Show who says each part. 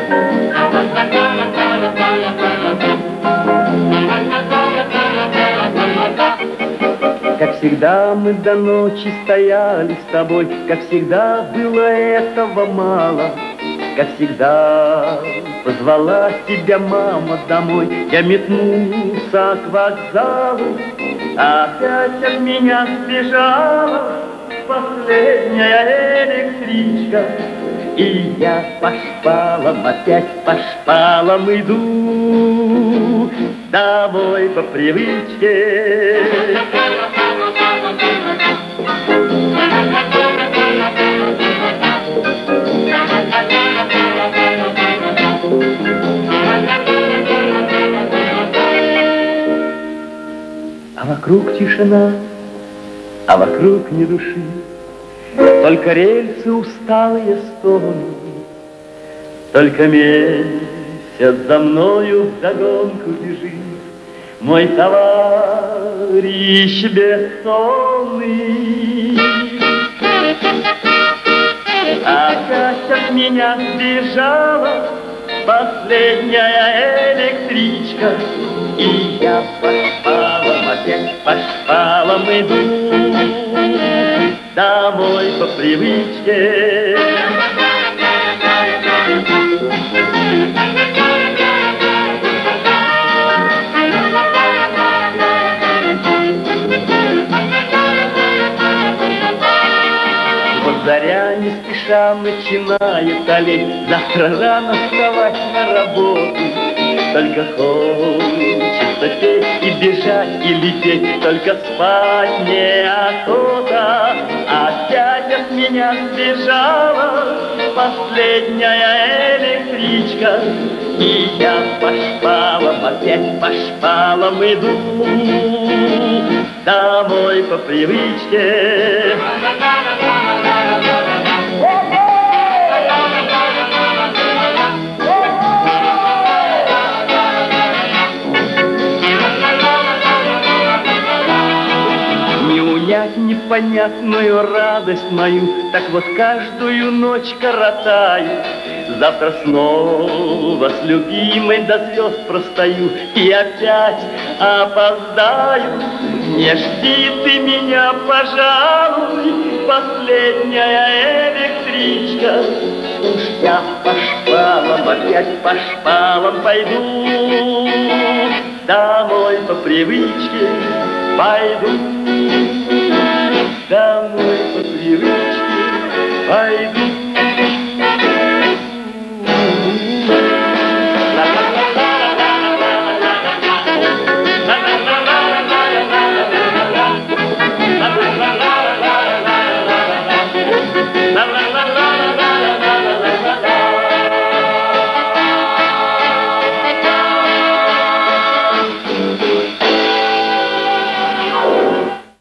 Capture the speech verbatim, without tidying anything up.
Speaker 1: Как всегда мы до ночи стояли с тобой, как всегда было этого мало. Как всегда позвала тебя мама домой, я метнулся к вокзалу, опять от меня сбежала последняя электричка. И я по шпалам, опять по шпалам иду домой по привычке. А вокруг тишина, а вокруг ни души, только рельсы усталые стонут, только месяц за мною вдогонку бежит мой товарищ бессонный. Опять от меня сбежала последняя электричка, и я по шпалам, опять по шпалам иду домой по привычке. Вот заря не спеша начинает олеть, завтра рано вставать на работу. Только хочется петь и бежать, и лететь, только спать неохота. Опять от меня сбежала последняя электричка, и я по шпалам, опять по шпалам иду домой по привычке. Непонятную радость мою, так вот каждую ночь коротаю. Завтра снова с любимой до звезд простою и опять опоздаю. Не жди ты меня, пожалуй, последняя электричка. Уж я по шпалам, опять по шпалам пойду домой по привычке, пойду домой.